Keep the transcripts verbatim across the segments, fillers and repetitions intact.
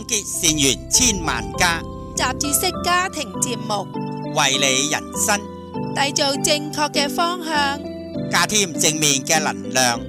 結善緣千萬家， 雜誌式家庭節目， 為你人生締造正確嘅方向， 加添正面嘅能量。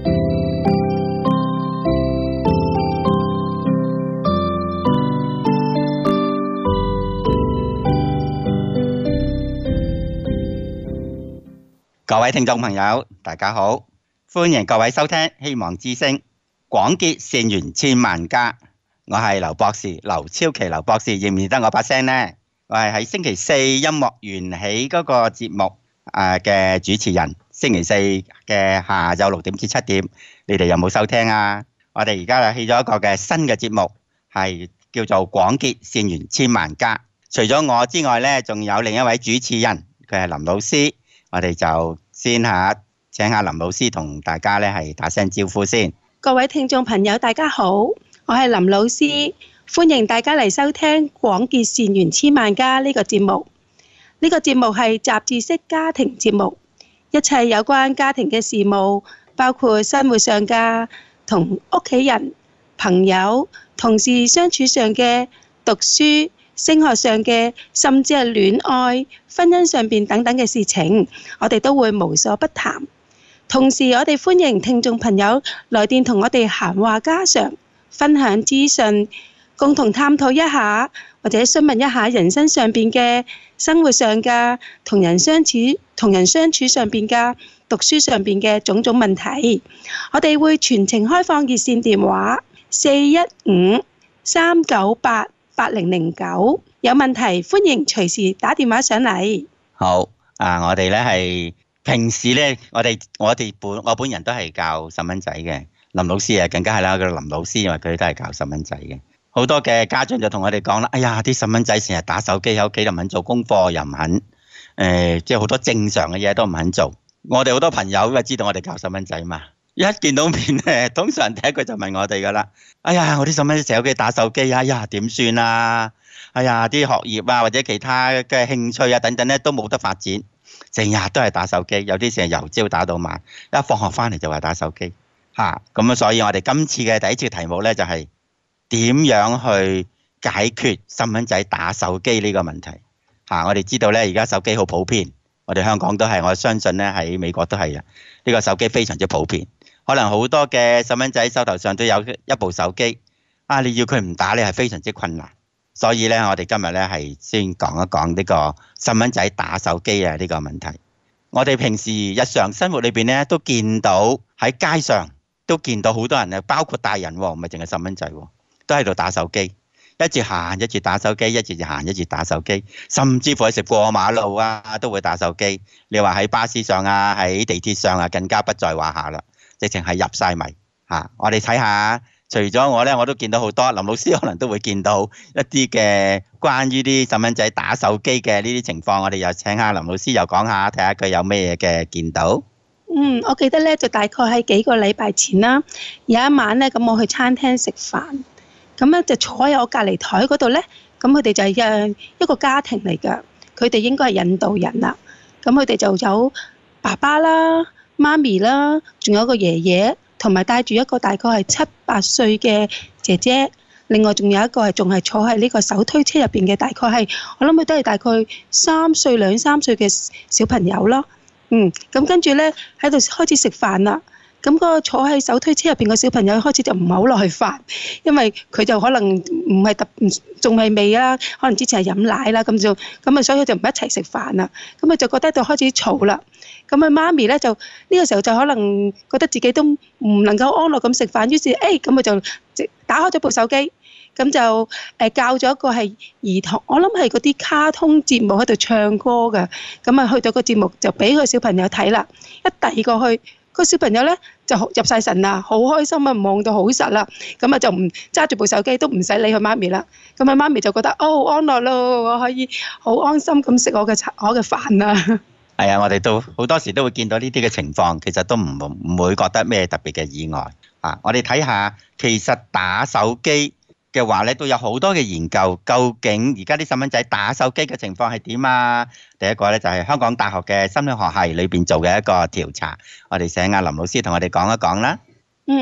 各位聽眾朋友，大家好，歡迎各位收聽希望之聲，廣結善緣千萬家。我係劉博士，劉超奇劉博士，認唔認得我把聲呢？我係喺星期四音樂緣起嗰個節目誒嘅主持人。星期四嘅下晝六點至七點，你哋有冇收聽啊？我哋而家起咗一個嘅新嘅節目，係叫做廣結善緣千萬家。除咗我之外呢，仲有另一位主持人，佢係林老師。我哋就先下請下林老師同大家咧係打聲招呼先。 各位聽眾朋友，大家好，我係林老師，歡迎大家嚟收聽廣結善緣千萬家呢個節目。呢個節目係雜誌式家庭節目，一切有關家庭嘅事務，包括生活上嘅、同屋企人、朋友、同事相處上嘅、讀書、升學上嘅，甚至係戀愛、婚姻上邊等等嘅事情，我哋都會無所不談。同時，我哋歡迎聽眾朋友來電同我哋閒話家常，分享資訊，共同探討一下，或者詢問一下人生上邊嘅、生活上嘅、同人相處、同人相處上邊嘅、讀書上邊嘅種種問題。我哋會全程開放熱線電話四一五三九八八零零九，有問題歡迎隨時打電話上嚟。 好啊，我哋咧係平時咧，我哋我哋本我本人都係教細蚊仔嘅，林老師啊更加係啦，個林老師因為佢都係教細蚊仔嘅。好多嘅家長就同我哋講啦，哎呀，啲細蚊仔成日打手機喺屋企，又唔肯做功課，又唔肯誒，即係好多正常嘅嘢都唔肯做。我哋好多朋友因為知道我哋教細蚊仔嘛，一見到面咧，通常第一句就問我哋噶啦，哎呀，我啲細蚊仔成日喺屋企打手機，哎呀，點算啊？哎呀，啲學業啊或者其他嘅興趣啊等等咧都冇得發展，成日都係打手機，有啲成日由朝打到晚，一放學翻嚟就話打手機嚇。咁啊，所以我哋今次嘅第一次題目咧就係點樣去解決細蚊仔打手機呢個問題嚇。我哋知道咧，而家手機好普遍，我哋香港都係，我相信咧喺美國都係啊。呢個手機非常之普遍，可能好多嘅細蚊仔手頭上都有一部手機啊。你要佢唔打咧係非常之困難。所以咧，我哋今日咧係先講一講呢個細蚊仔打手機啊呢個問題。我哋平時日常生活裏邊咧都見到喺街上都見到好多人啊，包括大人喎，唔係淨係細蚊仔喎，都喺度打手機，一直行一直打手機，一直行一直打手機，甚至乎喺食過馬路啊都會打手機。你話喺巴士上啊，喺地鐵上啊，更加不在話下啦，直情係入晒迷嚇。我哋睇下。除咗我咧，我都見到好多，林老師可能都會見到一啲嘅關於啲細蚊仔打手機嘅呢啲情況。我哋又請下林老師又講下，睇下佢有咩嘅見到。 嗯，我記得咧就大概喺幾個禮拜前啦，有一晚咧咁我去餐廳食飯，咁咧就坐喺我隔離台嗰度咧，咁佢哋就係一個家庭嚟㗎，佢哋應該係印度人啦，咁佢哋就有爸爸啦、媽咪啦，仲有個爺爺。同埋帶住一個大概係七八歲嘅姐姐，另外仲有一個係仲係坐喺呢個手推車入邊嘅，大概係我諗佢都係大概三歲兩三歲嘅小朋友咯。嗯，咁跟住咧喺度開始食飯啦。咁、嗰個坐喺手推車入邊嘅小朋友開始就唔係好耐飯，因為佢就可能唔係特仲係未啦，可能之前係飲奶啦咁就咁啊，所以佢就唔一齊食飯啦。咁佢就覺得就開始嘈啦。咁啊，媽咪咧就呢、呢個時候就可能覺得自己都唔能夠安樂咁食飯，於是誒咁佢就打開咗部手機，咁就誒教咗一個係兒童，我諗係嗰啲卡通節目喺度唱歌嘅。咁啊去到個節目就俾個小朋友睇啦，一遞過去。個小朋友咧就入晒神啦，好開心啊，望到好實啦，咁啊就唔揸住部手機，都唔使理佢媽咪啦。咁啊媽咪就覺得哦安樂咯，我可以好安心咁食我嘅我嘅飯啦。 係啊，我哋都好多時都會見到呢啲嘅情況，其實都唔唔會覺得咩特別嘅意外啊。我哋睇下，其實打手機嘅話咧，都有好多嘅研究，究竟而家啲細蚊仔打手機嘅情況係點啊？第一個咧就係香港大學嘅心理學系裏邊做嘅一個調查，我哋請阿林老師同我哋講一講啦。 嗯，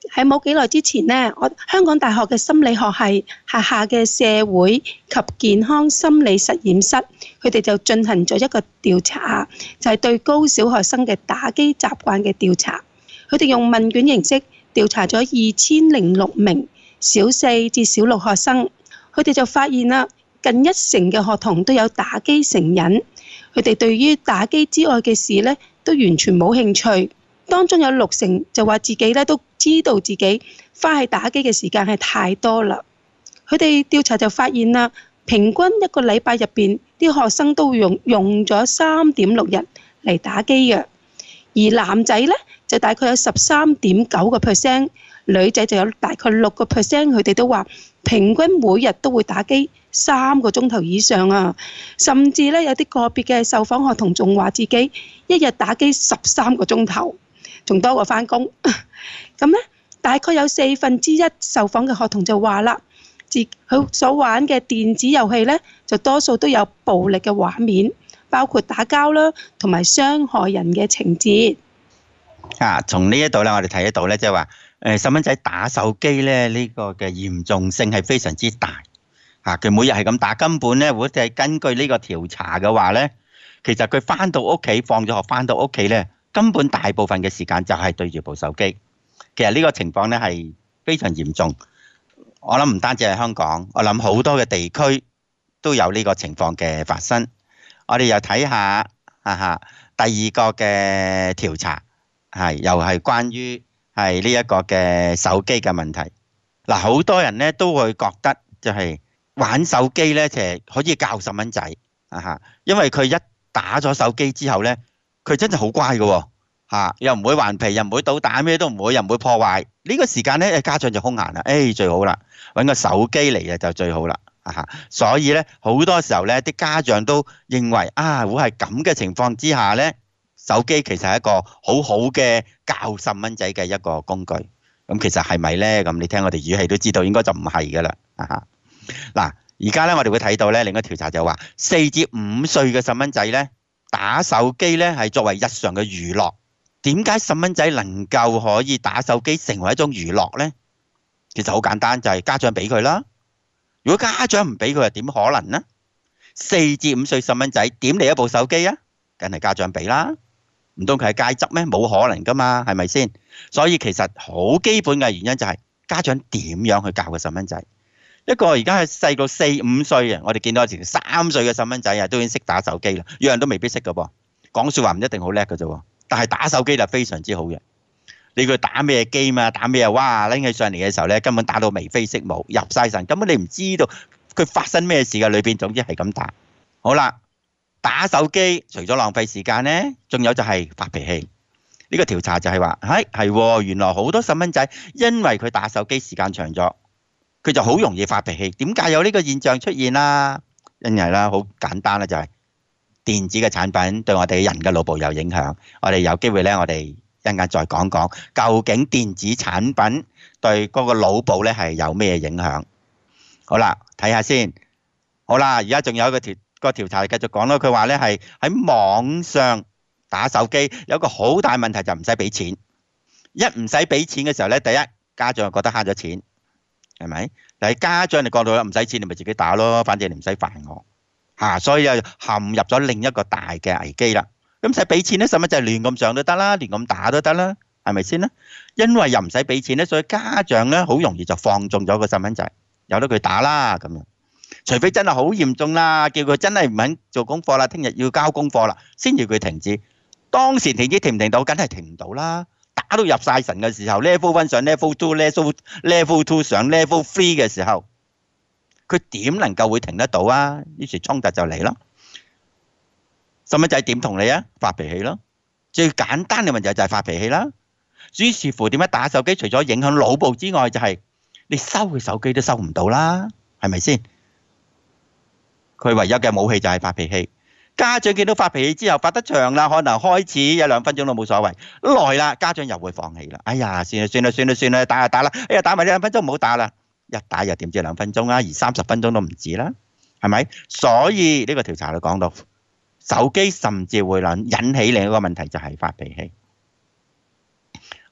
喺冇幾耐之前呢，我香港大學嘅心理學系轄下嘅社會及健康心理實驗室，佢哋就進行咗一個調查，就係對高小學生嘅打機習慣嘅調查。佢哋用問卷形式調查咗二千零六名小四至小六學生，佢哋就發現啦，近一成嘅學童都有打機成癮，佢哋對於打機之外嘅事呢，都完全冇興趣。當中有六成就話自己咧都知道自己花喺打機嘅時間係太多啦。佢哋調查就發現啦，平均一個禮拜入邊啲學生都會用用咗三點六日嚟打機嘅，而男仔咧就大概有十三點九個 percent， 女仔就有大概六個 percent， 佢哋都話平均每日都會打機三個鐘頭以上啊，甚至咧有啲個別嘅受訪學童仲話自己一日打機十三個鐘頭。仲多過返工，咁咧大概有四分之一受訪嘅學童就話啦，自佢所玩嘅電子遊戲咧，就多數都有暴力嘅畫面，包括打交啦，同埋傷害人嘅情節。 啊，從呢一度咧，我哋睇得到咧，即係話誒細蚊仔打手機咧，呢個嘅嚴重性係非常之大嚇。佢每日係咁打，根本咧，如果係根據呢個調查嘅話咧，其實佢返到屋企，放咗學返到屋企咧，根本大部分嘅時間就係對住部手機。其實呢個情況咧係非常嚴重。我諗唔單止係香港，我諗好多嘅地區都有呢個情況嘅發生。我哋又睇下哈哈第二個嘅調查，係又係關於係呢一個嘅手機嘅問題。嗱，好多人咧都會覺得就係玩手機咧，就係可以教細蚊仔啊哈，因為佢一打咗手機之後咧，佢真係好乖嘅喎，嚇又唔會頑皮，又唔會搗蛋，咩都唔會，又唔會破壞。呢個時間咧，家長就空閒啦，誒最好啦，揾個手機嚟嘅就最好啦，嚇。所以咧，好多時候咧，啲家長都認為啊，會係咁嘅情況之下咧，手機其實係一個好好嘅教細蚊仔嘅一個工具。咁其實係咪咧？咁你聽我哋語氣都知道，應該就唔係噶啦，嚇。嗱，而家咧我哋會睇到咧，另一個調查就話，四至五歲嘅細蚊仔咧，打手機咧係作為日常嘅娛樂。點解細蚊仔能夠可以打手機成為一種娛樂呢？其實好簡單，就係家長俾佢啦。如果家長唔俾佢，又點可能呢？四至五歲細蚊仔點嚟一部手機啊？梗係家長俾啦。唔通佢係街執咩？冇可能噶嘛，係咪先？所以其實好基本嘅原因就係家長點樣去教個細蚊仔。一個而家係細到四五歲啊，我哋見到有時三歲嘅細蚊仔啊，都已經識打手機啦，樣樣都未必識噶噃。講説話唔一定好叻嘅啫喎。但係打手機就非常之好嘅，你佢打咩機嘛？打咩啊？哇！拎起上嚟嘅時候咧，根本打到眉飛色舞，入晒神，根本你唔知道佢發生咩事嘅裏邊。總之係咁打。好啦，打手機除咗浪費時間咧，仲有就係發脾氣。呢個調查就係話，係係喎，原來好多細蚊仔因為佢打手機時間長咗，佢就好容易發脾氣。點解有呢個現象出現啦？因為啦，好簡單啦，就係電子嘅產品對我哋人嘅腦部有影響，我哋有機會咧，我哋一陣間再講講究竟電子產品對嗰個腦部咧係有咩影響。好啦，睇下先。好啦，而家仲有一個調個調查繼續講咯。佢話咧係喺網上打手機有一個好大問題，就唔使俾錢。一唔使俾錢嘅時候咧，第一家長就覺得慳咗錢，係咪？但係家長你覺到唔使錢，你咪自己打咯，反正你唔使煩我。嚇、啊，所以就陷入咗另一個大嘅危機啦。咁使俾錢咧，細蚊仔亂咁上都得啦，亂咁打都得啦，係咪先咧？因為又唔使俾錢咧，所以家長咧好容易就放縱咗個細蚊仔，由得佢打啦咁樣。除非真係好嚴重啦，叫佢真係唔肯做功課啦，聽日要交功課啦，先至佢停止。當時停止停唔停到，梗係停唔到啦。打到入晒神嘅時候 ，level one 上 level two，level level two 上 level three 嘅時候。佢點能夠會停得到啊？於是衝突就嚟咯。細蚊仔點同你啊？發脾氣咯。最簡單嘅問題就係發脾氣啦。於是乎點解打手機？除咗影響腦部之外，就係你收佢手機都收唔到啦，係咪先？佢唯一嘅武器就係發脾氣。家長見到發脾氣之後發得長啦，可能開始有兩分鐘都冇所謂，耐啦家長又會放棄啦。哎呀，算啦算啦算啦算啦，打就打啦。哎呀，打埋呢兩分鐘唔好打啦。一打又點知兩分鐘啊，而三十分鐘都唔止啦，係咪？所以呢個調查就講到，手機甚至會引引起另一個問題，就係發脾氣。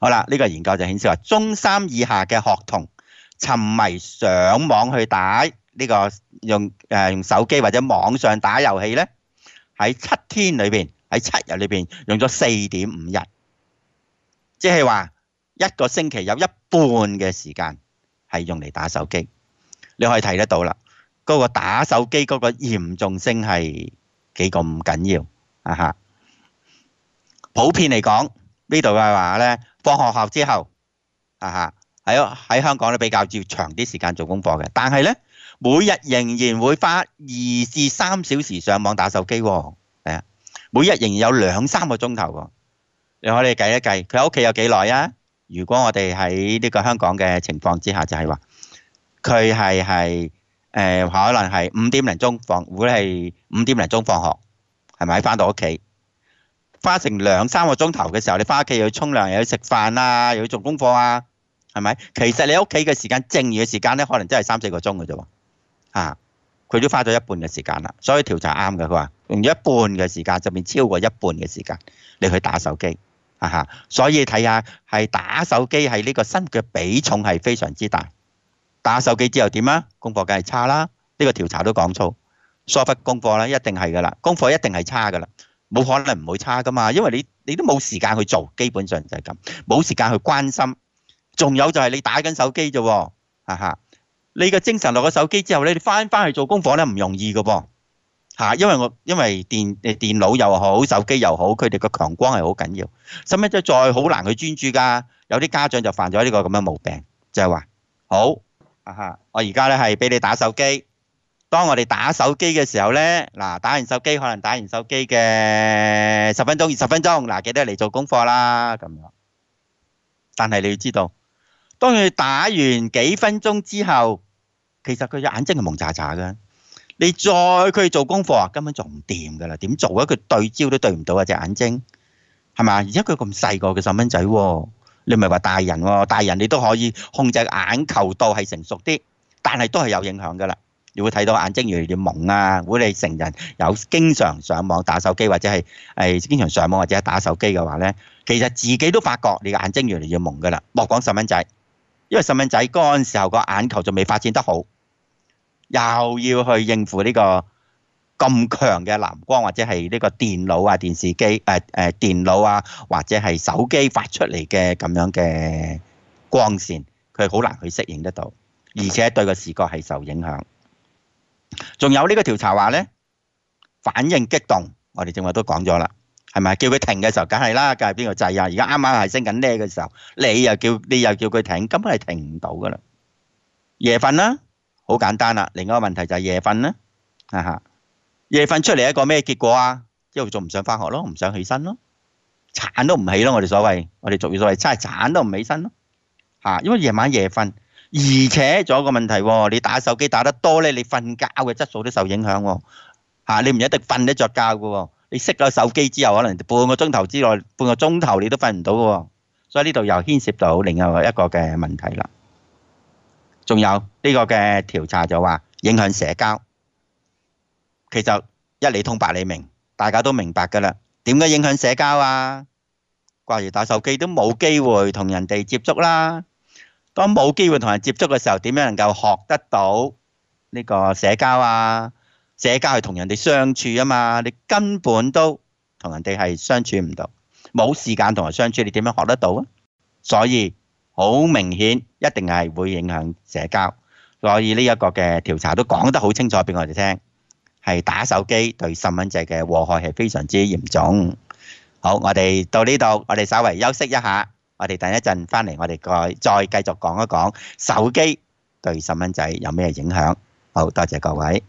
好啦，呢個研究就顯示話，中三以下嘅學童沉迷上網去打呢個用誒用手機或者網上打遊戲咧，喺七天裏邊，喺七日裏邊用咗四點五日，即係話一個星期有一半嘅時間係用嚟打手機。你可以睇得到啦，嗰個打手機嗰個嚴重性係幾咁緊要啊嚇！普遍嚟講，呢度嘅話咧，放學後之後啊嚇，喺喺香港咧比較要長啲時間做功課嘅，但係咧每日仍然會花二至三小時上網打手機喎，係啊，每日仍然有兩三個鐘頭喎。你可以計一計，佢喺屋企有幾耐啊？如果我哋喺呢個香港嘅情況之下，就係話佢係係誒可能係五點零鐘放，會係五點零鐘放學，係咪翻到屋企？花成兩三個鐘頭嘅時候，你翻屋企又要沖涼，又要食飯啊，又要做功課啊，係咪？其實你屋企嘅時間，剩餘嘅時間咧，可能真係三四個鐘嘅啫喎。啊，佢都花咗一半嘅時間啦。所以調查啱嘅，佢話用咗一半嘅時間，就變超過一半嘅時間你去打手機啊嚇。所以睇下係打手機係呢個生活嘅比重係非常之大。打手機之後點啊？功課梗係差啦。呢個調查都講錯，疏忽功課咧一定係噶啦，功課一定係差噶啦。冇可能唔會差噶嘛，因為你你都冇時間去做，基本上就係咁，冇時間去關心。仲有就係你打緊手機啫喎，哈哈！你嘅精神落咗手機之後咧，你翻翻去做功課咧唔容易噶噃，嚇！因為我因為電誒電腦又好，手機又好，佢哋嘅強光係好緊要，甚至再好難去專注噶。有啲家長就犯咗呢個咁嘅毛病，就係話好啊哈！我而家咧係俾你打手機。當我哋打手機嘅時候咧，嗱，打完手機可能打完手機嘅十分鐘、二十分鐘，嗱，記得嚟做功課啦咁樣。但係你要知道，當佢打完幾分鐘之後，其實佢隻眼睛係蒙查查嘅。你再佢做功課啊，根本做唔掂㗎啦。點做啊？佢對焦都對唔到啊隻眼睛，係嘛？而且佢咁細個嘅細蚊仔喎，你唔係話大人喎，大人你都可以控制眼球度係成熟啲，但係都係有影響㗎啦。你會睇到眼睛越嚟越矇啊！如果你成人有經常上網打手機，或者係誒經常上網或者係打手機嘅話咧，其實自己都發覺你嘅眼睛越嚟越矇噶啦。莫講細蚊仔，因為細蚊仔嗰陣時候個眼球仲未發展得好，又要去應付呢個咁強嘅藍光，或者係呢個電腦啊、電視機誒誒電腦啊，或者係手機發出嚟嘅咁樣嘅光線，佢好難去適應得到，而且對個視覺係受影響。仲有呢個調查話咧，反應激動，我哋正話都講咗啦，係咪？叫佢停嘅時候，梗係啦，梗係邊個掣啊？而家啱啱係升緊呢嘅時候，你又叫你又叫佢停，根本係停唔到噶啦。夜瞓啦，好簡單啦。另外一個問題就係夜瞓啦，哈哈，夜瞓出嚟一個咩結果啊？一路仲唔想翻學咯，唔想起身咯，鏟都唔起咯。我哋所謂，我哋俗語所謂，真係鏟都唔起身咯，嚇，因為夜晚夜瞓。而且仲有一個問題喎，你打手機打得多咧，你瞓覺嘅質素都受影響喎。嚇，你唔一定瞓得着覺嘅喎，你熄咗手機之後，可能半個鐘頭之內，半個鐘頭你都瞓唔到嘅喎。所以呢度又牽涉到另外一個嘅問題啦。仲有呢個嘅調查就話影響社交，其實一理通百理明，大家都明白㗎啦。點解影響社交啊？掛住打手機都冇機會同人哋接觸啦。當冇機會同人接觸嘅時候，點樣能夠學得到呢個社交啊？社交係同人哋相處啊嘛，你根本都同人哋係相處唔到，冇時間同人相處，你點樣學得到啊？所以好明顯，一定係會影響社交。所以呢一個嘅調查都講得好清楚俾我哋聽，係打手機對細蚊仔嘅禍害係非常之嚴重。好，我哋到呢度，我哋稍為休息一下。我哋等一陣翻嚟，我哋再再繼續講一講手機對細蚊仔有咩影響。好，多謝各位。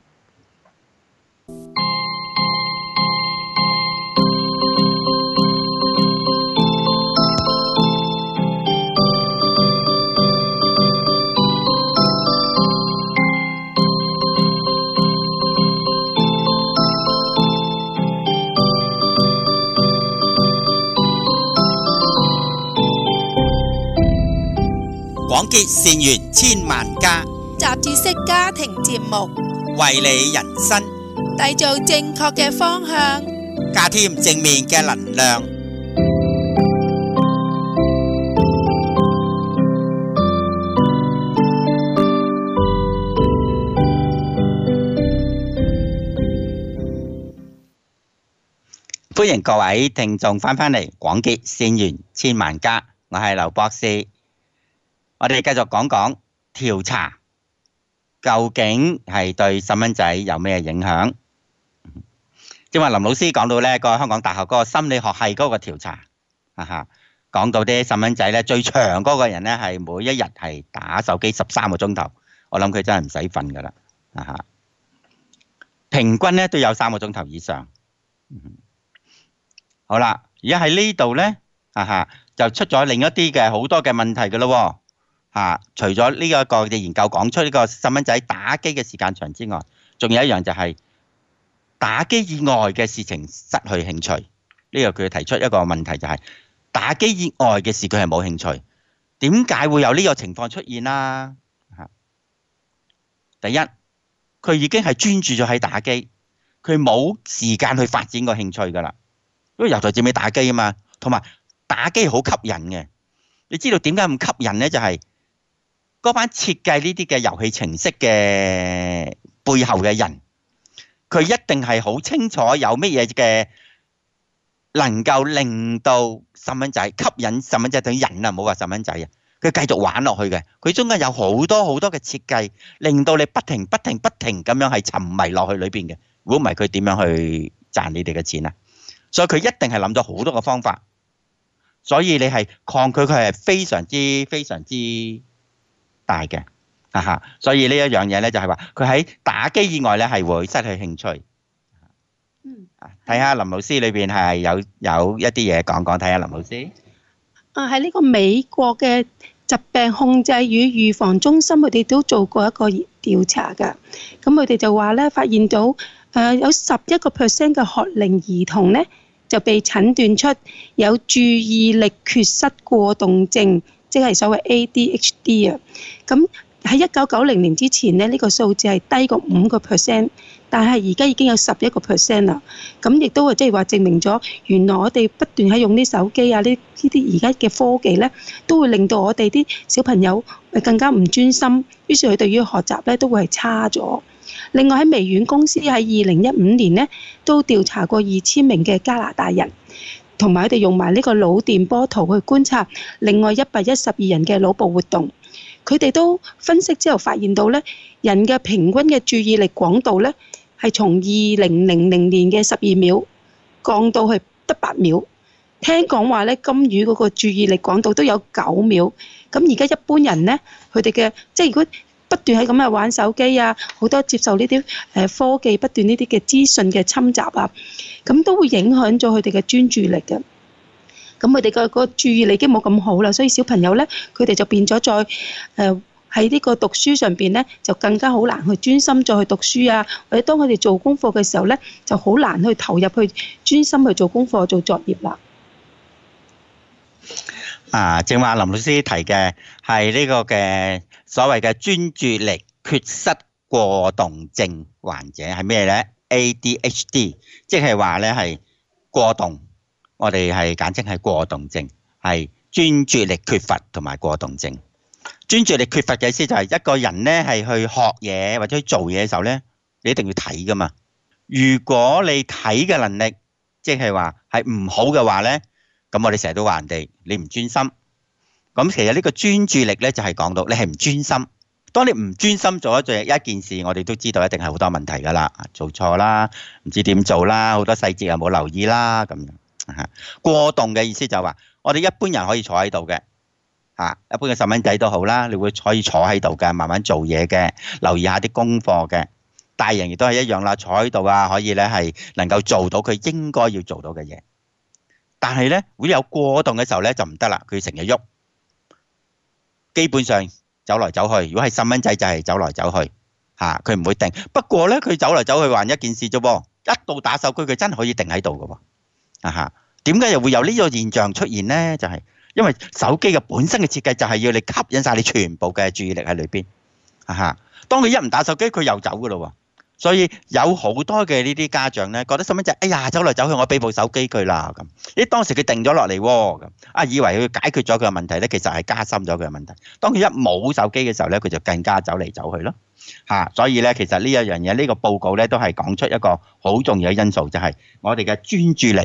廣結善緣千萬家， 雜誌式家庭節目， 為你人生締造正確嘅方向， 加添正面嘅能量。 歡迎各位聽眾翻返嚟廣結善緣千萬家，我係劉博士。我哋繼續講講調查究竟係對細蚊仔有咩影響？正話林老師講到呢個香港大學嗰個心理學系嗰個調查，哈哈，講到啲細蚊仔咧最長嗰個人咧係每一日係打手機十三個鐘頭，我諗佢真係唔使瞓噶啦，哈哈，平均咧都有三個鐘頭以上。好啦，而家喺呢度咧，哈哈，就出咗另一啲嘅好多嘅問題㗎咯，嚇！除咗呢一個嘅研究講出呢個細蚊仔打機嘅時間長之外，仲有一樣就係打機以外嘅事情失去興趣。呢個佢提出一個問題就係打機以外嘅事佢係冇興趣，點解會有呢個情況出現啦？嚇！第一，佢已經係專注咗喺打機，佢冇時間去發展個興趣㗎啦。因為由頭至尾打機啊嘛，同埋打機好吸引嘅。你知道點解咁吸引呢？就係嗰班設計呢啲嘅遊戲程式嘅背後嘅人，佢一定係好清楚有乜嘢嘅能夠令到細蚊仔吸引細蚊仔對人啊，唔好話細蚊仔啊，佢繼續玩落去嘅。佢中間有好多好多嘅設計，令到你不停不停不停咁樣係沉迷落去裏邊嘅。如果唔係，佢點樣去賺你哋嘅錢啊？所以佢一定係諗咗好多個方法，所以你係抗拒佢係非常之非常之大嘅，哈哈。所以呢一樣嘢咧就係話佢喺打機以外咧係會失去興趣。 嗯， 睇下林老師裏邊係有有一啲嘢講講，睇下林老師。 啊，喺呢個美國嘅疾病控制與預防中心，佢哋都做過一個調查㗎。咁佢哋就話咧，發現到誒有十一個 percent 嘅學齡兒童咧，就被診斷出有注意力缺失過動症，即係所謂 A D H D 啊。咁喺一九九零年之前咧，呢個數字係低過五個 percent，但係而家已經有十一個 percent 啦。咁亦都係即係話證明咗，原來我哋不斷喺用啲手機啊，呢呢啲而家嘅科技咧，都會令到我哋啲小朋友更加唔專心，於是佢對於學習咧都會係差咗。另外喺微軟公司喺二零一五年咧，都調查過二千名嘅加拿大人，同埋佢哋用埋呢個腦電波圖去觀察另外一百一十二人嘅腦部活動。佢哋都分析之後發現到咧，人嘅平均嘅注意力廣度咧係從二零零零年嘅十二秒降到去得八秒。聽講話咧，金魚嗰個注意力廣度都有九秒。咁而家一般人咧，佢哋嘅即係如果不斷喺咁樣玩手機啊，好多接受呢啲誒科技不斷呢啲嘅資訊嘅侵襲啊，咁都會影響咗佢哋嘅專注力嘅。咁佢哋嘅個注意力已經冇咁好啦，所以小朋友咧，佢哋就變咗再誒喺呢個讀書上邊咧，就更加好難去專心再去讀書啊，或者當佢哋做功課嘅時候咧，就好難去投入去專心去做功課做作業啦。 啊，正話林老師提嘅係呢個嘅所謂嘅專注力缺失過動症患者係咩呢？ A D H D， 即係話呢係過動，我哋係簡稱係過動症，係專注力缺乏同埋過動症。專注力缺乏嘅意思就係一個人呢係去學嘢或者去做嘢嘅時候呢，你一定要睇噶嘛。如果你睇嘅能力即係話係唔好嘅話呢，咁我哋成日都話人哋你唔專心。咁其實呢個專注力呢，就係講到你係唔專心。當你唔專心做一一件事，我哋都知道一定係好多問題㗎啦，做錯啦，唔知點做啦，好多細節又冇留意啦咁樣。嚇，過動嘅意思就係話，我哋一般人可以坐喺度嘅，嚇，一般嘅細蚊仔都好啦，你會可以坐喺度嘅，慢慢做嘢嘅，留意下啲功課嘅。大人亦都係一樣啦，坐喺度啊，可以咧係能夠做到佢應該要做到嘅嘢。但係咧會有過動嘅時候咧就唔得啦，佢成日喐，基本上走來走去。如果係細蚊仔就係走來走去，嚇，佢唔會定。不過咧佢走來走去還一件事啫喎，一到打手機佢真係可以定喺度嘅喎。啊嚇，點解又會有呢個現象出現咧？就係因為手機嘅本身嘅設計就係要你吸引曬你全部嘅注意力喺裏邊。啊嚇，當佢一唔打手機，佢又走嘅咯喎。所以有好多嘅呢啲家長咧，覺得細蚊仔，哎呀走嚟走去，我俾部手機佢啦咁。咦，當時佢定咗落嚟喎，咁啊以為佢解決咗佢嘅問題咧，其實係加深咗佢嘅問題。當佢一冇手機嘅時候咧，佢就更加走嚟走去咯。嚇，所以咧其實呢一樣嘢，呢個報告咧都係講出一個好重要嘅因素，就係我哋嘅專注力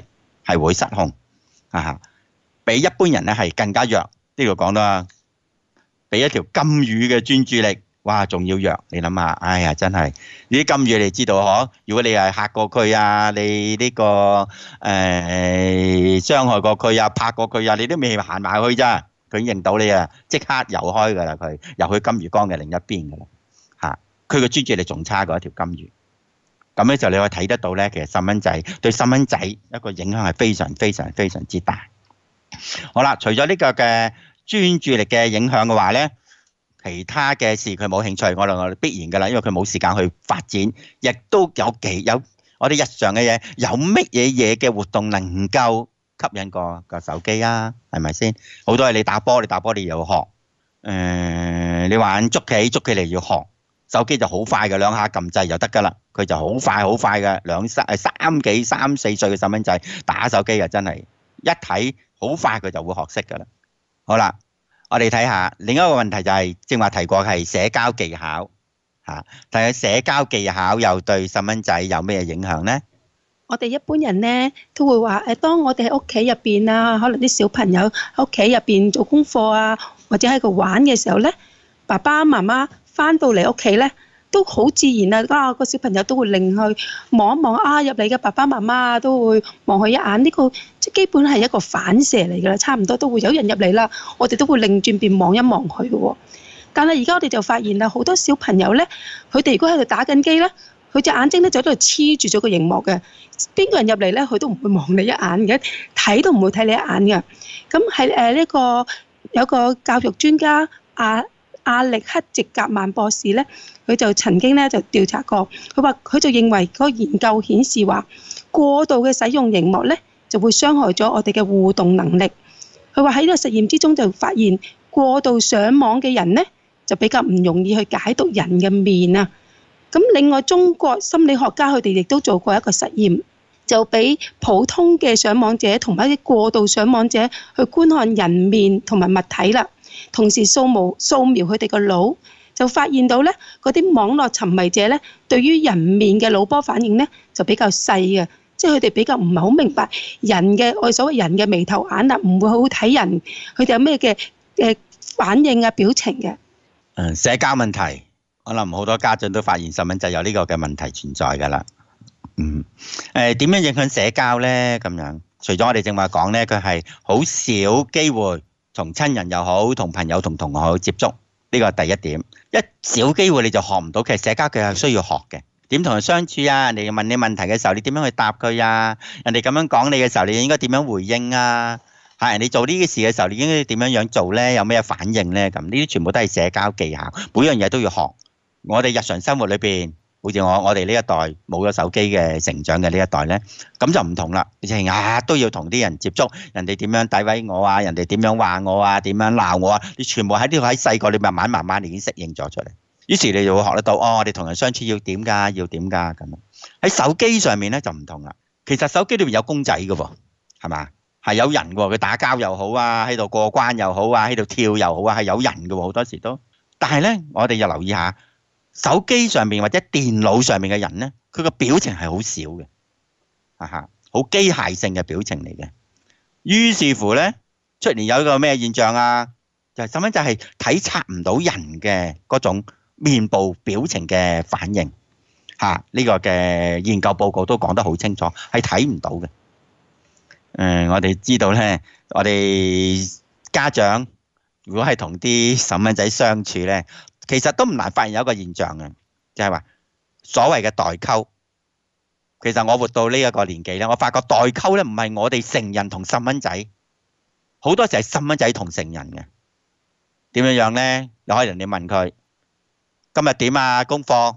係會失控啊，比一般人咧係更加弱。呢度講到啊，比一條金魚嘅專注力，哇，仲要弱。你諗下，哎呀，真係呢啲金魚你知道嗬？如果你係嚇過佢啊，你呢、這個誒、呃、傷害過佢啊，拍過佢啊，你都未行埋去咋，佢已經認到你啊，即刻游開㗎啦，佢游去金魚缸嘅另一邊㗎啦嚇。佢嘅專注力仲差過一條金魚。咁咧就你可以睇得到咧，其實細蚊仔對細蚊仔一個影響係非常非常非常之大。好啦，除咗呢個嘅專注力嘅影響嘅話咧，其他嘅事佢冇興趣，我哋我哋必然㗎啦，因為佢冇時間去發展，亦都有幾有我哋日常嘅嘢，有乜嘢嘢嘅活動能夠吸引過個手機啊？係咪先？好多係你打波，你打波你又要學，誒、呃、你玩捉棋，捉棋你要學。手機就好快嘅，兩下撳掣就得㗎啦。佢就好快好快嘅，兩三誒三幾三四歲嘅細蚊仔打手機啊，真係一睇好快佢就會學識㗎啦。好啦，我哋睇下另一個問題就係正話提過係社交技巧嚇，但係社交技巧又對細蚊仔有咩影響呢？ 我哋一般人咧都會話誒，當我哋喺屋企入邊啊，可能啲小朋友喺屋企入邊做功課啊，或者喺度玩嘅時候咧，爸爸媽媽翻到嚟屋企咧，都好自然啊！啊，個小朋友都會擰去望一望啊，入嚟嘅爸爸媽媽都會望佢一眼。呢個即係基本係一個反射嚟㗎啦，差唔多都會有人入嚟啦，我哋都會擰轉邊望一望佢嘅喎。但係而家我哋就發現啦，好多小朋友咧，佢哋如果喺度打緊機咧，佢隻眼睛咧就喺度黐住咗個熒幕嘅，邊個人入嚟咧，佢都唔會望你一眼嘅，睇都唔會睇你一眼嘅。咁係誒呢個有個教育專家啊。阿力克席格曼博士咧，佢就曾經咧就調查過，佢話佢就認為個研究顯示話，過度嘅使用熒幕咧就會傷害咗我哋嘅互動能力。佢話喺呢個實驗之中就發現，過度上網嘅人咧就比較唔容易去解讀人嘅面啊。咁另外中國心理學家佢哋亦都做過一個實驗，就俾普通嘅上網者同埋一啲過度上網者去觀看人面同埋物體啦。同時掃描掃描佢哋個腦，就發現到咧，嗰啲網絡沉迷者咧，對於人面嘅腦波反應咧就比較細嘅，即係佢哋比較唔係好明白人嘅我哋所謂人嘅眉頭眼額，唔會好好睇人，佢哋有咩嘅誒反應啊表情嘅。 誒社交問題，可能好多家長都發現細蚊仔有呢個嘅問題存在㗎啦。嗯，誒點樣影響社交咧？咁樣除咗我哋正話講咧，佢係好少機會同親人又好，同朋友同同學好接觸，呢個係第一點。一少機會你就學唔到，其實社交佢係需要學嘅。點同人相處啊？人哋問你問題嘅時候，你點樣去答佢啊？人哋咁樣講你嘅時候，你應該點樣回應啊？係人哋做呢啲事嘅時候，你應該點樣樣做咧？有咩反應咧？咁呢啲全部都係社交技巧，每樣嘢都要學。我哋日常生活裏邊，好似我我哋呢一代冇咗手機嘅成長嘅呢一代咧，咁就唔同啦。你成日都要同啲人接觸，人哋點樣詆毀我啊？人哋點樣話我啊？點樣鬧我啊？你全部喺呢度喺細個，你慢慢慢慢已經適應咗出嚟。於是你就會學得到，哦，我哋同人相處要點㗎？要點㗎？咁喺手機上面咧就唔同啦。其實手機裏面有公仔㗎喎，係嘛？係有人喎，佢打交又好啊，喺度過關又好啊，喺度跳又好啊，係有人㗎喎，好多時都。但係咧，我哋又留意下。手機上面或者電腦上面嘅人咧，佢個表情係好少嘅，啊哈，好機械性嘅表情嚟嘅。於是乎咧，出年有一個咩現象啊？就係細蚊仔係體察唔到人嘅嗰種面部表情嘅反應，嚇呢個嘅研究報告都講得好清楚，係睇唔到嘅。誒，我哋知道咧，我哋家長如果係同啲細蚊仔相處咧，其實都唔難發現有一個現象嘅，就係話所謂嘅代溝。其實我活到呢一個年紀咧，我發覺代溝咧唔係我哋成人同細蚊仔，好多時係細蚊仔同成人嘅。點樣樣咧？有可能你問佢今日點啊？功課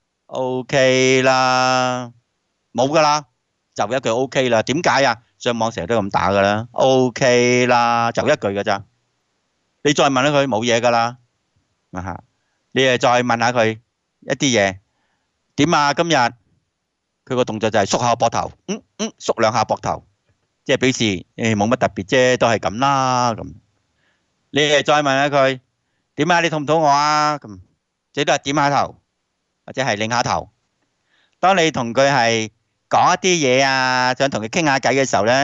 OK 啦，冇噶啦，就一句 OK 啦。點解啊？上網成日都咁打噶啦 ，OK 啦，就一句噶咋。你再問佢冇嘢噶啦，啊嚇！你誒再問下佢一啲嘢點啊？今日佢個動作就係縮下膊頭，嗯嗯，縮兩下膊頭，即係表示誒冇乜特別啫，都係咁啦咁。你誒再問下佢點啊？你肚唔肚餓啊？咁即都係點下頭或者係擰下頭。當你同佢係講一啲嘢啊，想同佢傾下偈嘅時候咧，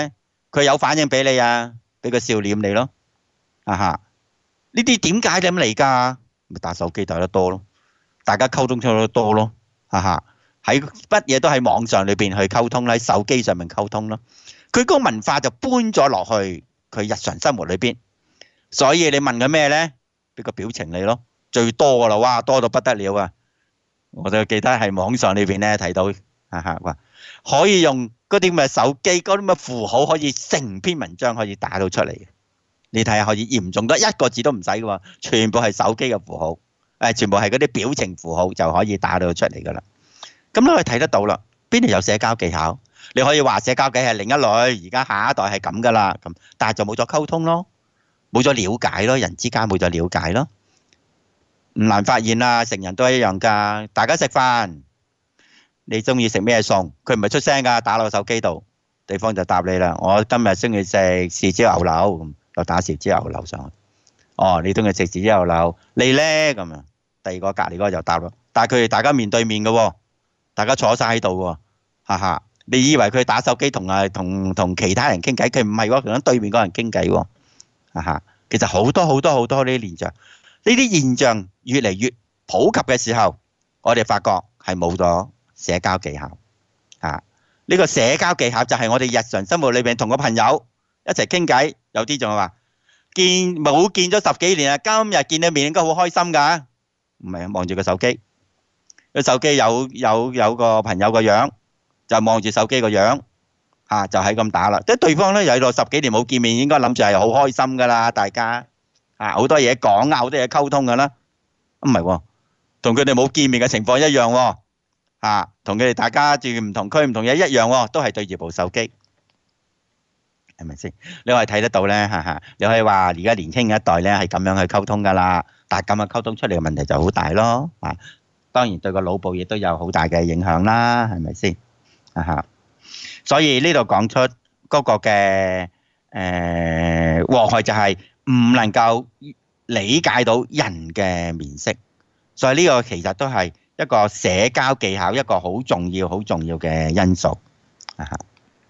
佢有反應俾你啊，俾個笑臉你咯，啊哈！呢啲點解咁嚟㗎？咪打手機打得多咯，大家溝通出得多咯，哈哈！喺乜嘢都喺網上裏邊去溝通啦，喺手機上面溝通咯。佢嗰個文化就搬咗落去佢日常生活裏邊，所以你問佢咩咧？俾個表情你咯，最多噶啦，哇，多到不得了啊！我就記得係網上裏邊咧睇到，哈哈，話可以用嗰啲咁嘅手機嗰啲咁嘅符號，可以成篇文章可以打到出嚟。你睇下可以嚴重到一個字都唔使嘅喎，全部係手機嘅符號，誒，全部係嗰啲表情符號就可以打到出嚟噶啦。咁你可以睇得到啦，邊度有社交技巧？你可以話社交技巧係另一類，而家下一代係咁噶啦，咁但係就冇咗溝通咯，冇咗了解咯，人之間冇咗了解咯。唔難發現啦，成人都係一樣噶。大家食飯，你中意食咩餸？佢唔係出聲噶，打落手機度，對方就答你啦。我今日中意食豉椒牛柳，咁就打豉椒牛柳上去。哦，你中意食豉椒牛柳，你咧咁啊？第二個隔離嗰個就答咯。但係佢哋大家面對面嘅喎，大家坐晒喺度喎，哈哈！你以為佢打手機同啊同同其他人傾偈，佢唔係喎，同對面嗰人傾偈喎，哈哈！其實好多好多好多呢啲現象，呢啲現象越嚟越普及嘅時候，我哋發覺係冇咗社交技巧啊！呢個社交技巧就係我哋日常生活裏邊同個朋友一齊傾偈，有啲仲係話見冇見咗十幾年啊，今日見你面應該好開心㗎，唔係望住個手機，個手機有有有個朋友個樣，就望住手機個樣嚇，就係咁打啦。即係對方咧有到十幾年冇見面，應該諗住係好開心㗎啦，大家啊好多嘢講啊，好多嘢溝通㗎啦。唔係喎，同佢哋冇見面嘅情況一樣喎嚇，同佢哋大家住唔同區唔同嘢一樣喎，都係對住部手機，係咪先？你可以睇得到咧嚇嚇，你可以話而家年輕一代咧係咁樣去溝通㗎啦，但係咁樣溝通出嚟嘅問題就好大咯啊！當然對個腦部亦都有好大嘅影響啦，係咪先？啊哈！所以呢度講出嗰個嘅誒禍害就係唔能夠理解到人嘅面色，所以呢個其實都係一個社交技巧一個好重要、好重要嘅因素。啊哈！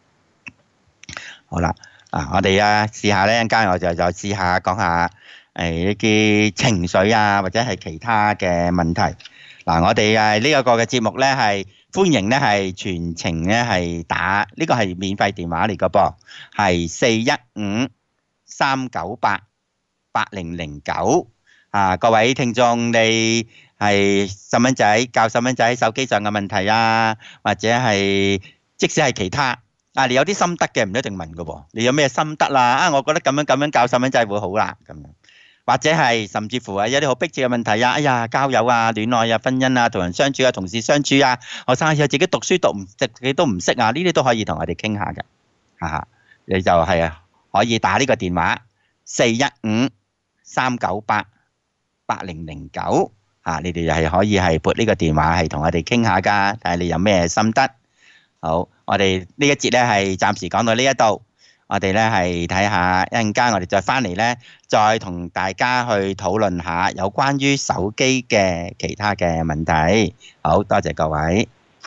好啦，啊我哋啊試下咧，陣間我就就試下講下誒一啲情緒啊，或者係其他嘅問題。嗱，我哋誒呢一個嘅節目咧係歡迎咧係全程咧係打呢個係免費電話嚟嘅噃，係四一五三九八八零零九啊！各位聽眾，你係細蚊仔教細蚊仔手機上嘅問題啊，或者係即使係其他啊，你有啲心得嘅唔一定問嘅喎，你有咩心得啦？啊，我覺得咁樣咁樣教細蚊仔會好啦，咁樣。或者係甚至乎係有啲好迫切嘅問題啊！哎呀，交友啊、戀愛啊、婚姻啊、同人相處啊、同事相處啊、學生有自己讀書讀唔自己都唔識啊，呢啲都可以同我哋傾下嘅，哈哈！你就係啊，可以打呢個電話四一五三九八八零零九嚇，你哋又係可以係撥呢個電話係同我哋傾下㗎，睇下你有咩心得。好，我哋呢一節咧係暫時講到呢一度。我哋咧係睇下一陣間，我哋再翻嚟咧，再同大家去討論下有關於手機嘅其他嘅問題。好多謝各位。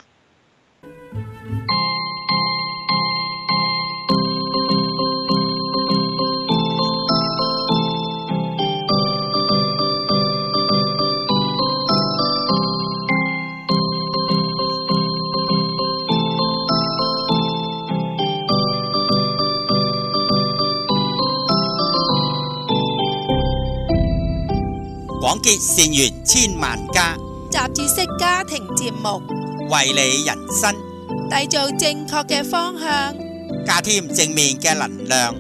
廣結善緣千萬家， 雜誌式家庭節目， 為你人生締造正確嘅方向， 加添正面嘅能量。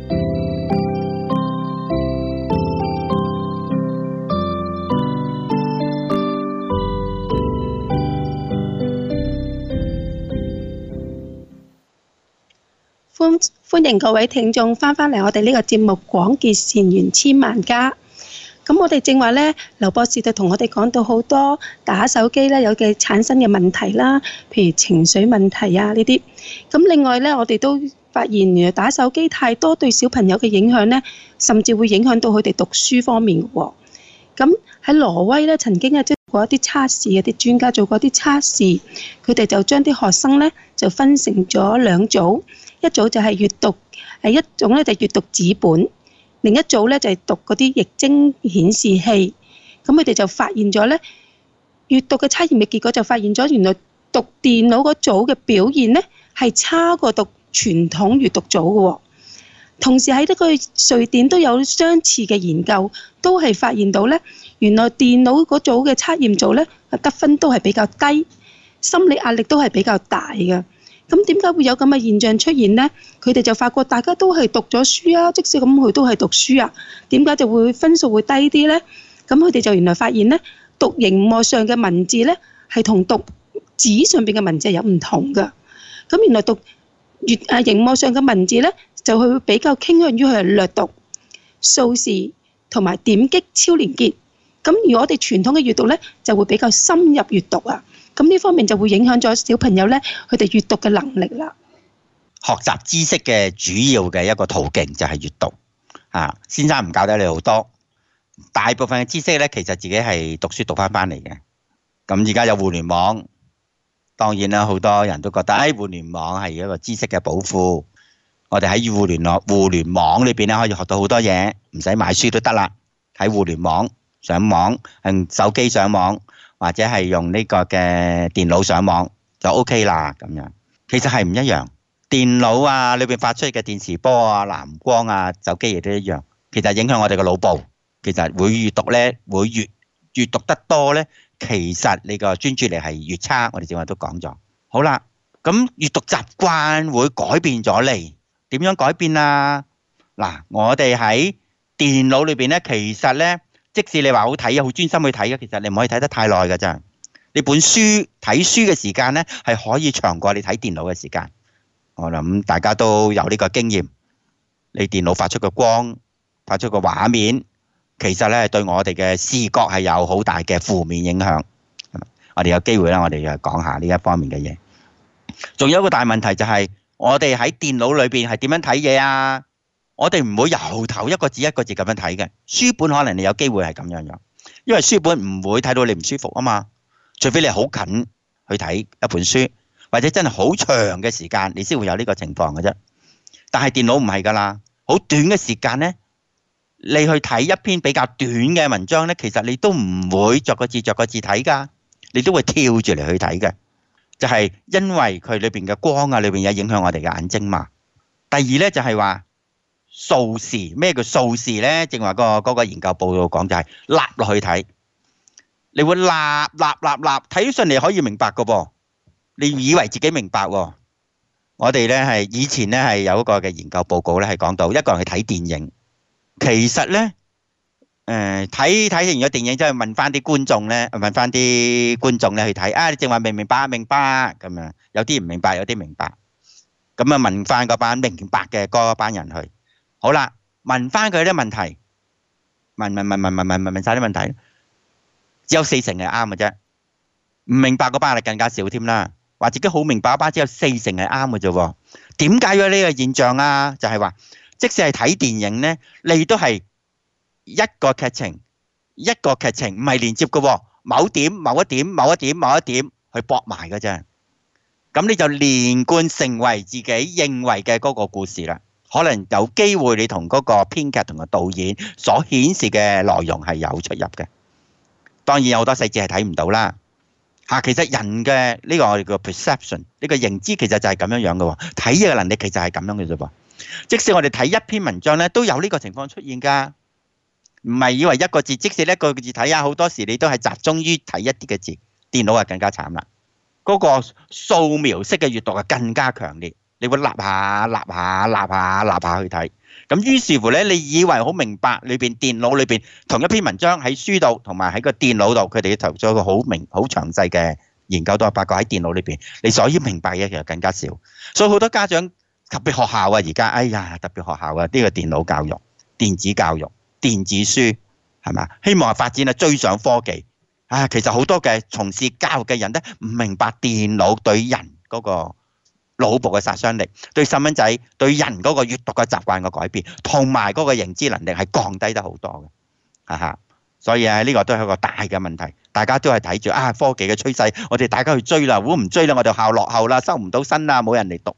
歡歡迎各位聽眾翻返嚟我哋呢個節目廣結善緣千萬家。咁我哋正話咧，劉博士就同我哋講到好多打手機咧有嘅產生嘅問題啦，譬如情緒問題啊呢啲。咁另外咧，我哋都發現原來打手機太多對小朋友嘅影響咧，甚至會影響到佢哋讀書方面嘅喎。咁喺挪威咧，曾經咧做過一啲測試，有啲專家做過一啲測試，佢哋就將啲學生咧就分成咗兩組， 一組就係閱讀，誒一種咧就係閱讀紙本，另一組咧就係讀嗰啲液晶顯示器。咁佢哋就發現咗咧，閱讀嘅測驗嘅結果就發現咗，原來讀電腦嗰組嘅表現咧係差過讀傳統閱讀組嘅喎。同時喺呢個瑞典都有相似嘅研究，都係發現到咧，原來電腦嗰組嘅測驗組咧得分都係比較低，心理壓力都係比較大嘅。咁點解會有咁嘅現象出現呢？佢哋就發覺大家都係讀咗書啊，即使咁佢都係讀書啊，點解就會分數會低啲呢？咁佢哋就原來發現咧，讀螢幕上嘅文字咧係同讀紙上邊嘅文字係有唔同㗎。咁原來讀閱誒螢幕上嘅文字咧，就會比較傾向於去略讀、數字同埋點擊超連結。咁而我哋傳統嘅閱讀咧，就會比較深入閱讀啊。咁呢方面就會影響咗小朋友咧，佢哋閱讀嘅能力啦。 學習知識嘅主要嘅一個途徑就係閱讀啊。先生唔教得你好多，大部分嘅知識咧，其實自己係讀書讀翻翻嚟嘅。咁而家有互聯網，當然啦，好多人都覺得誒、哎、互聯網係一個知識嘅寶庫。我哋喺互聯網互聯網裏邊咧，可以學到好多嘢，唔使買書都得啦。喺互聯網上網，用手機上網，或者係用呢個嘅電腦上網就 OK 啦。咁樣其實係唔一樣。電腦啊裏邊發出嘅電磁波啊、藍光啊、手機亦都一樣。其實影響我哋嘅腦部。其實會閱讀咧，會越閱讀得多咧，其實你個專注力係越差。我哋正話都講咗。好啦，咁閱讀習慣會改變咗你。點樣改變啊？嗱，我哋喺電腦裏邊咧，其實咧，即使你話好睇啊，好專心去睇嘅，其實你唔可以睇得太耐㗎咋。你本書睇書嘅時間咧，係可以長過你睇電腦嘅時間。我諗大家都有呢個經驗。你電腦發出個光，發出個畫面，其實咧對我哋嘅視覺係有好大嘅負面影響。我哋有機會啦，我哋就講下呢一方面嘅嘢。仲有一個大問題就係，我哋喺電腦裏邊係點樣睇嘢啊？我哋唔會由頭一個字一個字咁樣睇嘅。書本可能你有機會係咁樣樣，因為書本唔會睇到你唔舒服啊嘛。除非你好近去睇一本書，或者真係好長嘅時間，你先會有呢個情況嘅啫。但係電腦唔係㗎啦，好短嘅時間呢，你去睇一篇比較短嘅文章呢，其實你都唔會逐個字逐個字睇㗎，你都會跳住嚟去睇嘅。就係因為佢裏邊嘅光啊，裏邊有影響我哋嘅眼睛嘛。第二咧就係話數視，咩叫數視咧？正話個嗰個研究報道講就係立落去睇，你會立立立立睇上嚟可以明白嘅噃，你以為自己明白喎。我哋咧係以前咧係有一個嘅研究報告咧係講到一個人去睇電影，其實咧。誒睇睇完咗電影之後問翻啲觀眾咧，問翻啲觀眾咧去睇啊！你正話明唔明白？明白咁樣，有啲唔明白，有啲明白。咁啊問翻嗰班明白嘅嗰班人去。好啦，問翻佢啲問題，問問問問問問問問曬啲問題，只有四成係啱嘅啫。唔明白嗰班係更加少添啦。話自己好明白嗰班只有四成係啱嘅啫喎。點解有呢個現象啊？就係話，即使係睇電影咧，你都係。一個劇情，一個劇情唔係連接嘅喎，某點、某一點、某一點、某一點去駁埋嘅啫。咁你就連貫成為自己認為嘅嗰個故事啦。可能有機會你同嗰個編劇同個導演所顯示嘅內容係有出入嘅。當然有好多細節係睇唔到啦。嚇，其實人嘅呢個我哋叫 perception，呢個認知其實就係咁樣樣嘅喎。睇嘢嘅能力其實係咁樣嘅啫噃。即使我哋睇一篇文章咧，都有呢個情況出現㗎。唔係以為一個字，即使一個字睇啊，好多時你都係集中於睇一啲嘅字。電腦係更加慘啦，嗰個掃描式嘅閱讀係更加強烈，你會立下、立下、立下、立下去睇。咁於是乎咧，你以為好明白裏邊電腦裏邊同一篇文章喺書度同埋喺個電腦度，佢哋投咗一個好明、好詳細嘅研究，都係發覺喺電腦裏邊，你所以明白嘅其實更加少。所以好多家長，特別學校啊，而家哎呀，特別學校啊，呢個電腦教育、電子教育。電子書係嘛？希望發展啊，追上科技啊！其實好多嘅從事教育嘅人咧，唔明白電腦對人嗰個腦部嘅殺傷力，對細蚊仔對人嗰個閱讀嘅習慣嘅改變，同埋嗰個認知能力係降低得好多嘅，哈哈！所以啊，呢個都係一個大嘅問題。大家都係睇住啊，科技嘅趨勢，我哋大家去追啦。如果唔追啦，我哋校落後啦，收唔到生啦，冇人嚟讀啦。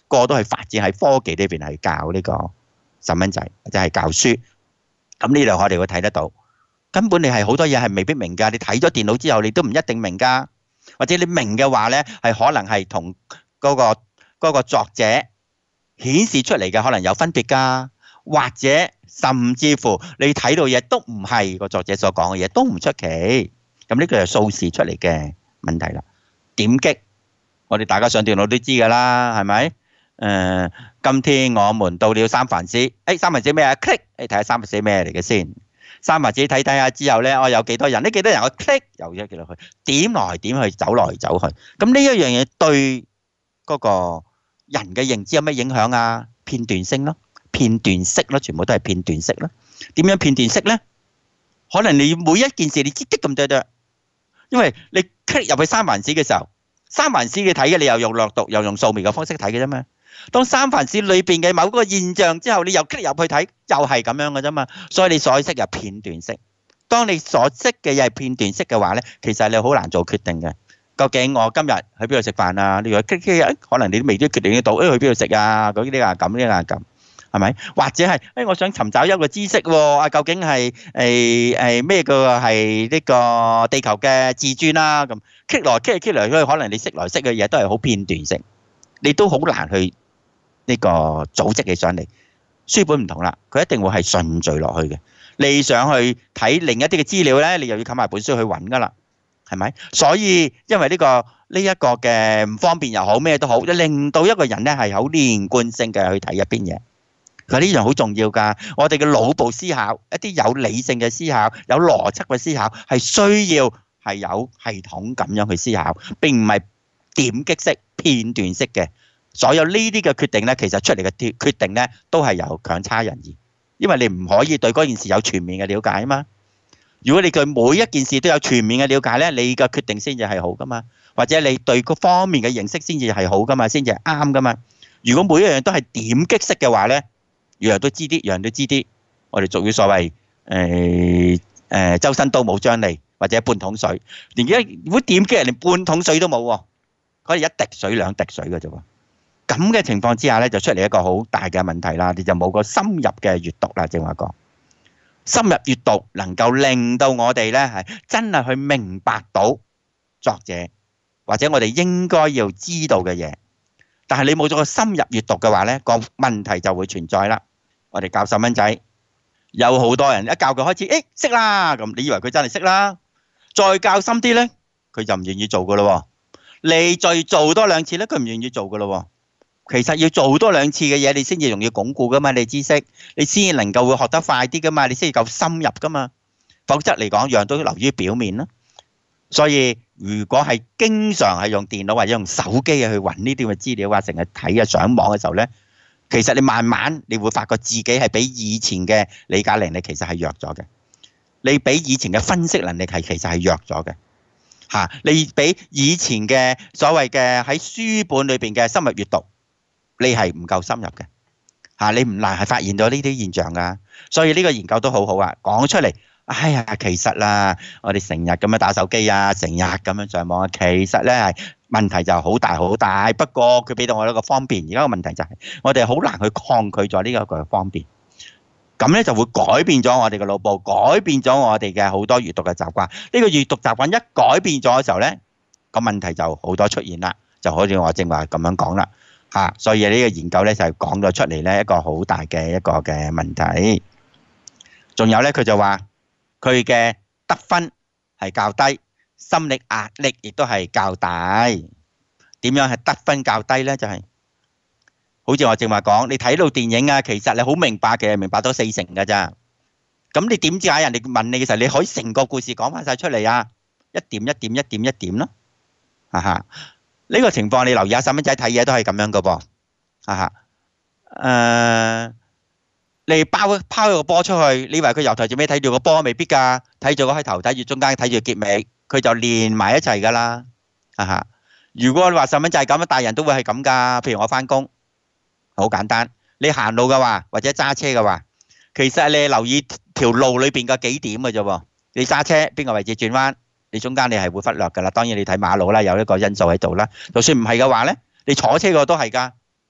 個都係發展喺科技呢邊係教呢個細蚊仔，或者係教書。咁呢度我哋會睇得到，根本你係好多嘢係未必明㗎。你睇咗電腦之後，你都唔一定明㗎。或者你明嘅話咧，係可能係同嗰個嗰個作者顯示出嚟嘅可能有分別㗎，或者甚至乎你睇到嘢都唔係個作者所講嘅嘢，都唔出奇。咁呢個係數視出嚟嘅問題啦。點擊，我哋大家上電腦都知㗎啦，係咪？誒，今天我們到了三藩市。誒，三藩市咩啊 ？click，你睇下三藩市咩嚟嘅先。三藩市睇睇下之後咧，我有幾多人？呢幾多人我 click 又一幾落去，點來點去，走來走去。咁呢一樣嘢對嗰個人嘅認知有咩影響啊？片段性咯，片段式咯，全部都係片段式咯。點樣片段式咧？可能你每一件事你知啲咁多多，因為你 click 入去三藩市嘅時候，三藩市嘅睇嘅你又用略讀又用掃描嘅方式睇嘅啫嘛。當三藩市裏邊嘅某個現象之後，你又 click 入去睇，又係咁樣嘅啫嘛。所以你所識嘅片段式，當你所識嘅嘢係片段式嘅話咧，其實你好難做決定嘅。究竟我今日去邊度食飯啊？你話 click click，可能你都未必決定得到，誒去邊度食啊？嗰啲啊咁，呢啲啊咁，係咪？或者係誒我想尋找一個知識喎，啊究竟係誒誒咩個係呢個地球嘅自轉啦？咁 click 來 click click 來，可能你識來識嘅嘢都係好片段性，你都好難去呢個組織起上嚟。書本唔同啦，佢一定會係順序落去嘅。你想去睇另一啲嘅資料咧，你又要冚埋本書去揾噶啦，係咪？所以因為呢個呢一個嘅唔方便又好，咩都好，令到一個人咧係好連貫性嘅去睇一邊嘢。佢呢樣好重要㗎。我哋嘅腦部思考，一啲有理性嘅思考、有邏輯嘅思考，係需要係有系統咁樣去思考，並唔係點擊式、片段式嘅。所有呢啲嘅決定咧，其實出嚟嘅決決定咧，都係有強差人意，因為你唔可以對嗰件事有全面嘅了解啊嘛。如果你對每一件事都有全面嘅了解咧，你嘅決定先至係好噶嘛，或者你對嗰方面嘅認識先至係好噶嘛，先至係啱噶嘛。如果每一樣都係點擊式嘅話咧，樣樣都知啲，樣樣都知啲，我哋俗語所謂誒誒周身刀冇張利，或者半桶水。連而家如果點擊人連半桶水都冇喎，可以一滴水兩滴水嘅啫喎。咁嘅情況之下咧，就出嚟一個好大嘅問題啦。你就冇個深入嘅閱讀啦，正話講。深入閱讀能夠令到我哋咧係真係去明白到作者或者我哋應該要知道嘅嘢。但係你冇咗個深入閱讀嘅話咧，個問題就會存在啦。我哋教細蚊仔，有好多人一教佢開始，誒識啦，咁你以為佢真係識啦？再教深啲咧，佢就唔願意做噶咯喎。你再做多兩次咧，佢唔願意做噶咯喎。其實要做多兩次嘅嘢，你先至容易鞏固噶嘛，你知識，你先至能夠會學得快啲噶嘛，你先至夠深入噶嘛。否則嚟講，樣都流於表面啦。所以如果係經常係用電腦或者用手機去揾呢啲嘅資料啊，成日睇啊上網嘅時候咧，其實你慢慢你會發覺自己係比以前嘅理解能力其實係弱咗嘅，你比以前嘅分析能力係其實係弱咗嘅。嚇，你比以前嘅所謂嘅喺書本裏邊嘅深入閱讀，你係唔夠深入嘅嚇，你唔難係發現到呢啲現象噶。所以呢個研究都好好啊，講出嚟。哎呀，其實啦，我哋成日咁樣打手機啊，成日咁樣上網啊，其實咧係問題就好大好大。不過佢俾到我一個方便，而家個問題就係我哋好難去抗拒咗呢一個方便。咁咧就會改變咗我哋嘅腦部，改變咗我哋嘅好多閱讀嘅習慣。呢個閱讀習慣一改變咗嘅時候咧，個問題就好多出現啦。就好似我正話咁樣講啦嚇，所以呢個研究咧就係講咗出嚟咧一個好大嘅一個嘅問題。仲有咧，佢就話。佢嘅得分係較低，心理壓力亦都係較大。點樣係得分較低呢？就係好似我正話講，你睇到電影啊，其實你好明白嘅，明白到四成㗎咋。咁你點解人哋問你嘅時候，你可以成個故事講翻晒出嚟啊？一點一點一點一點咯，哈哈。呢個情況你留意下，細蚊仔睇嘢都係咁樣噶噃，哈哈。誒。你拋拋個波出去，你以為佢由頭至尾睇住個波，未必㗎。睇住個開頭，睇住中間，睇住結尾，佢就連埋一齊㗎啦。哈哈！如果你話細蚊仔係咁，大人都會係咁㗎。譬如我翻工，好簡單。你行路嘅話，或者揸車嘅話，其實你留意條路裏邊嘅幾點嘅啫喎。你揸車邊個位置轉彎，你中間你係會忽略㗎啦。當然你睇馬路啦，有一個因素喺度啦。就算唔係嘅話咧，你坐車個都係㗎。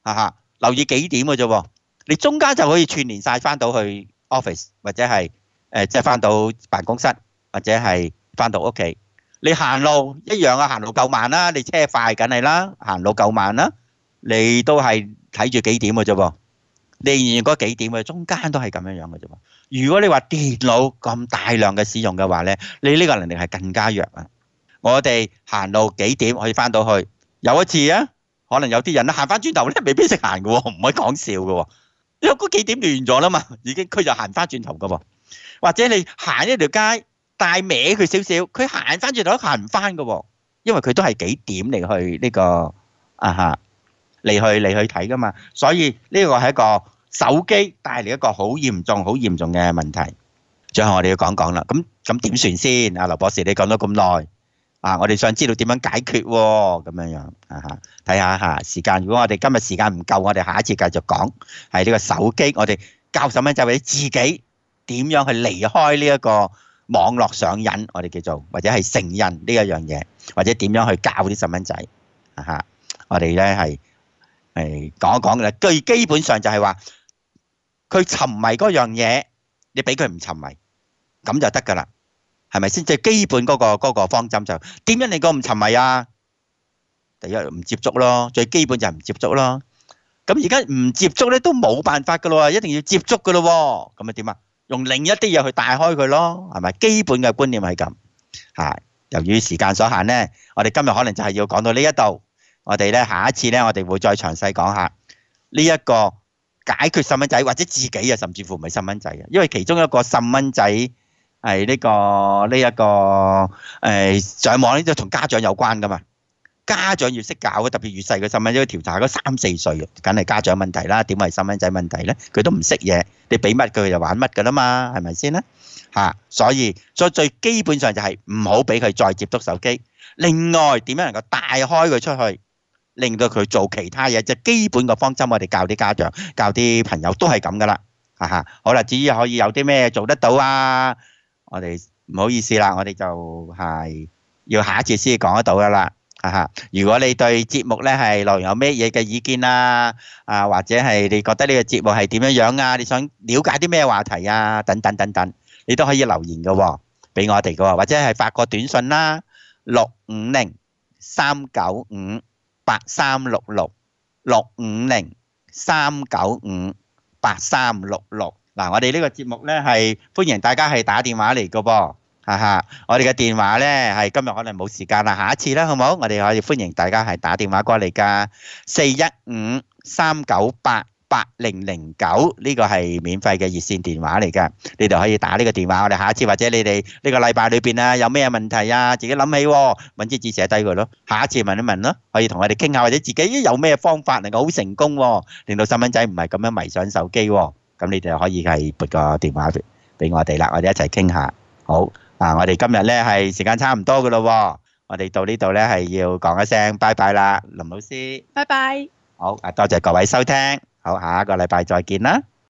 哈哈，留意幾點嘅啫喎，你中間就可以串連晒翻到去 office 或者係誒即係翻到辦公室或者係翻到屋企。你行路一樣啊，行路夠慢啦，你車快梗係啦，行路夠慢啦，你都係睇住幾點嘅啫喎。你仍然嗰幾點嘅中間都係咁樣樣嘅啫喎。如果你話電腦咁大量嘅使用嘅話咧，你呢個能力係更加弱啊。我哋行路幾點可以翻到去？有一次啊，可能有啲人咧行翻轉頭咧，未必識行嘅喎，唔可以講笑嘅喎。因為嗰幾點亂咗啦嘛，已經佢就行翻轉頭嘅喎。或者你行一條街帶歪佢少少，佢行翻轉頭都行唔翻嘅喎，因為佢都係幾點嚟去呢個啊嚇嚟去嚟去睇噶嘛。所以呢個係一個手機帶嚟一個好嚴重、好嚴重嘅問題。最後我哋要講講啦，咁咁點算先？阿劉博士，你講咗咁耐。啊！我哋想知道點樣解決喎，咁樣樣啊嚇，睇下嚇時間。如果我哋今日時間唔夠，我哋下一次繼續講係呢個手機。我哋教細蚊仔或者自己點樣去離開呢一個網絡上癮，我哋叫做或者係成癮呢一樣嘢，或者點樣去教啲細蚊仔啊嚇。我哋咧係係講一講嘅啦。最基本上就係話佢沉迷嗰樣嘢，你俾佢唔沉迷，咁就得㗎啦。係咪先？最基本嗰個嗰個方針就點樣令個唔沉迷啊？第一唔接觸咯，最基本就係唔接觸咯。咁而家唔接觸咧都冇辦法噶咯，一定要接觸噶咯。咁啊點啊？用另一啲嘢去帶開佢咯，係咪？基本嘅觀念係咁嚇。由於時間所限咧，我哋今日可能就係要講到呢一度。我哋咧下一次咧，我哋會再詳細講下呢一個解決細蚊仔或者自己啊，甚至乎唔係細蚊仔啊，因為其中一個細蚊仔。係呢個呢一個誒上網呢，就同家長有關噶嘛。家長要識教嘅，特別越細嘅細蚊仔調查嗰三四歲，梗係家長問題啦。點會係細蚊仔問題咧？佢都唔識嘢，你俾乜佢就玩乜噶啦嘛，係咪先咧？嚇，所以所以最基本上就係唔好俾佢再接觸手機。另外點樣能夠帶開佢出去，令到佢做其他嘢，即係基本個方針。我哋教啲家長、教啲朋友都係咁噶啦。哈哈，好啦，至於可以有啲咩做得到啊？我哋唔好意思啦，我哋就係要下一次先講得到噶啦，哈哈！如果你對節目咧係內容有咩嘢嘅意見啊，啊或者係你覺得呢個節目係點樣樣啊，你想了解啲咩話題啊，等等等等，你都可以留言嘅喎，俾我哋嘅喎，或者係發個短信啦，六五零三九五八三六六，六五零三九五八三六六。嗱，我哋呢個節目咧係歡迎大家係打電話嚟嘅噃，哈哈！我哋嘅電話咧係今日可能冇時間啦，下一次啦，好唔好？我哋可以歡迎大家係打電話過嚟㗎，四一五三九八八零零九，呢個係免費嘅熱線電話嚟㗎，你哋可以打呢個電話。我哋下一次或者你哋呢個禮拜裏邊啊有咩問題啊，自己諗起喎，揾支紙寫低佢咯。下一次問一問咯，可以同我哋傾下，或者自己有咩方法能夠好成功喎，令到細蚊仔唔係咁樣迷上手機喎。咁你哋可以係撥個電話俾我哋啦，我哋一齊傾下。好，啊，我哋今日咧係時間差唔多噶咯，我哋到呢度咧係要講一聲拜拜啦，林老師。 拜拜。 好，啊，多謝各位收聽，好，下一個禮拜再見啦。